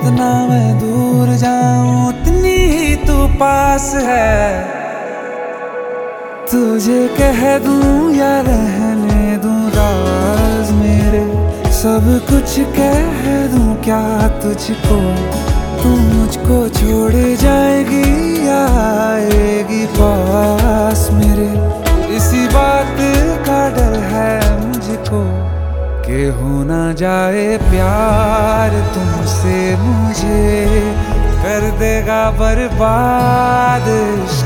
जितना मैं दूर जाऊं उतनी ही तू पास है। तुझे कह दूं या रहने दूं राज मेरे, सब कुछ कह दूं क्या तुझको, तू मुझको छोड़ जाएगी या आएगी पास मेरे। इसी बात का डर है मुझको कि हो ना जाए प्यार तुमसे मुझे कर देगा बर्बाद।